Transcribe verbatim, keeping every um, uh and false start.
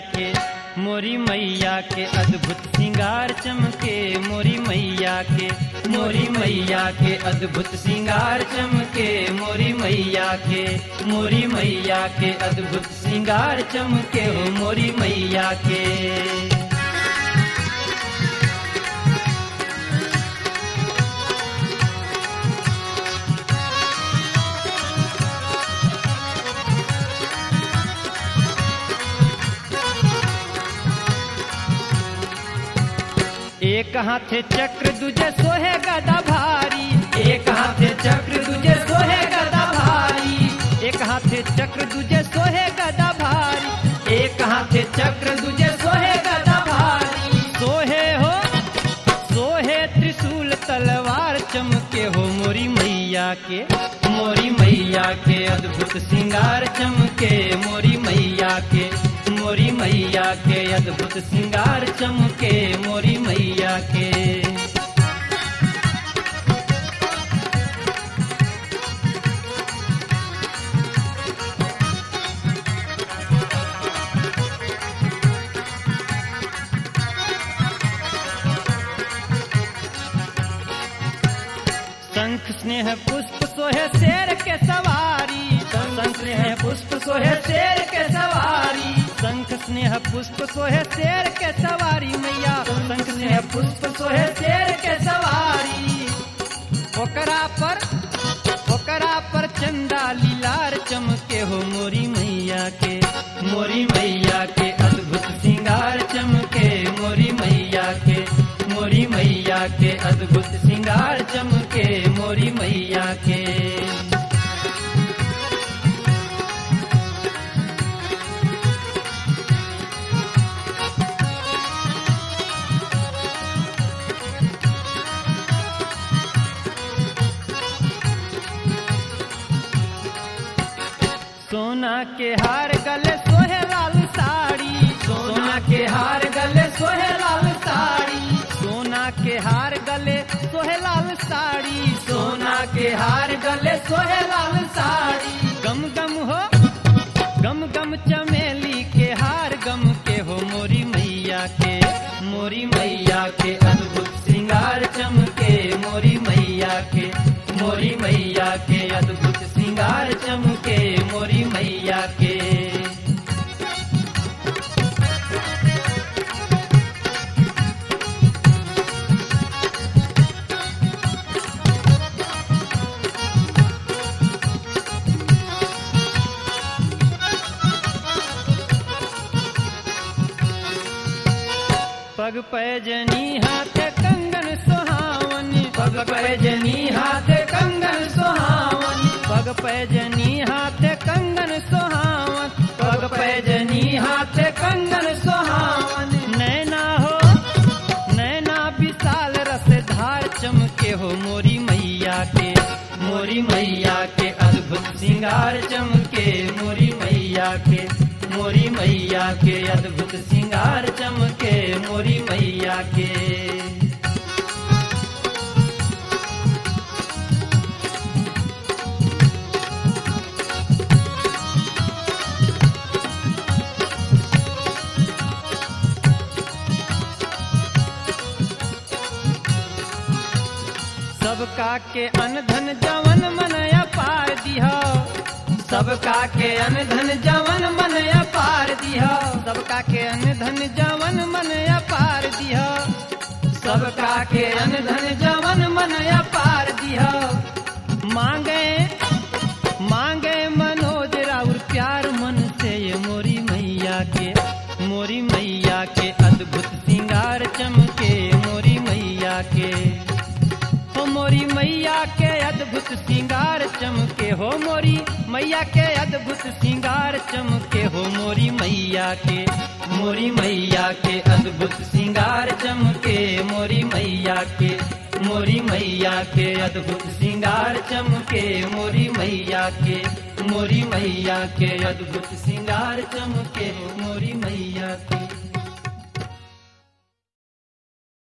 के मोरी मैया के अद्भुत श्रृंगार चमके मोरी मैया के मोरी मैया के अद्भुत श्रृंगार चमके मोरी मैया के मोरी मैया के अद्भुत श्रृंगार चमके हो मोरी मैया के। एक हाथे चक्र दूजे सोहे गदा भारी एक हाथे चक्र दूजे सोहे गदा भारी एक हाथे चक्र दूजे सोहे गदा भारी एक हाथे चक्र दूजे सोहे गदा भारी सोहे हो सोहे त्रिशूल तलवार चमके हो मोरी मैया के मोरी मैया के अद्भुत श्रृंगार चमके मोरी मैया के मोरी मैया के अद्भुत श्रृंगार चमके मोरी मैया के। शंख स्नेह पुष्प सोहे शेर के सवारी शंख स्नेह पुष्प सोहे शेर के सवारी शंख स्नेह पुष्प सोहे शेर के सवारी मैया शंख स्नेह पुष्प सोहे शेर के सवारी ओकरा पर ओकरा पर चंदा लीलार चमके हो मोरी मैया के मोरी मैया के अद्भुत श्रृंगार चमके मोरी मैया के मोरी मैया के अद्भुत श्रृंगार चमके मोरी मैया के। सोना के हार गले सोहे लाल साड़ी सोना के हार गले सोहे लाल साड़ी सोना के हार गले सोहे लाल साड़ी सोना के हार गले सोहे लाल साड़ी गम गम हो गम गम चमेली के हार गम के हो मोरी मैया के मोरी मैया के अद्भुत श्रृंगार चमके मोरी मैया के मोरी मैया के अद्भुत श्रृंगार चमके मोरी मैया के। पग पैजनी हाथ कंगन सुहावन पग पैजनी हाथ कंगन सुहावन पग पैजनी हाथ कंगन सुहावन पग पैजनी हाथ कंगन सुहावन नैना हो नैना विशाल रस धार चमके हो मोरी मैया के मोरी मैया के अद्भुत श्रृंगार चमके मोरी मैया के मोरी मैया के अद्भुत श्रृंगार चमके मोरी मैया के। सबका के अनधन जवन मन अपार दिहा सबका के अनधन जवन मन अपार दिहा सबका के अनधन जवन मन अपार दिहा सबका के अनधन जवन मन अपार दिहा मांगे मांगे मनोज राउर प्यार मन से ये मोरी मैया के मोरी मैया के अद्भुत श्रृंगार चमके मोरी मैया के हो मोरी मैया के अद्भुत श्रृंगार चमके हो मोरी मैया के अद्भुत श्रृंगार चमके हो मोरी मैया के मोरी मैया के अद्भुत श्रृंगार चमके मोरी मैया के मोरी मैया के अद्भुत श्रृंगार चमके मोरी मैया के मोरी मैया के अद्भुत श्रृंगार चमके मोरी मैया के।